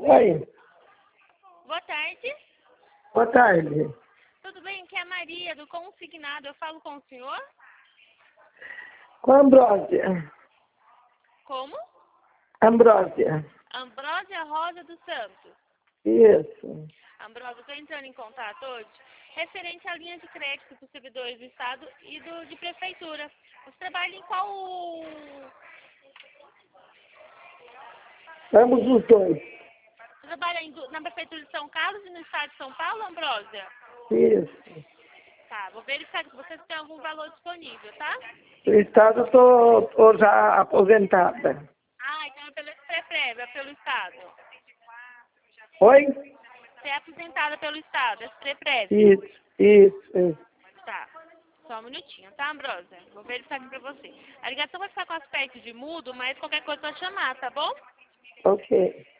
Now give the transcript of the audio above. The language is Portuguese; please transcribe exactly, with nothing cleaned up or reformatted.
Oi, Boa tarde. boa tarde. Tudo bem? Aqui é a Maria, do Consignado. Eu falo com o senhor? Com a Ambrósia. Como? Ambrósia. Ambrósia Rosa dos Santos. Isso. Ambrósia, eu estou entrando em contato hoje referente à linha de crédito dos servidores do Estado e do, de Prefeitura. Você trabalha em qual... Vamos os dois. Você trabalha em, na Prefeitura de São Carlos e no Estado de São Paulo, Ambrósia? Isso. Tá, vou verificar se vocês têm algum valor disponível, tá? No estado eu tô, tô já aposentada. Ah, então é pelo pré-prévio, é pelo Estado. Oi? Você é aposentada pelo Estado, é pré-prévio. Isso, isso, isso. Tá. Só um minutinho, tá, Ambrósia? Vou verificar aqui pra você. A ligação vai ficar com aspecto de mudo, mas qualquer coisa é só chamar, tá bom? Ok.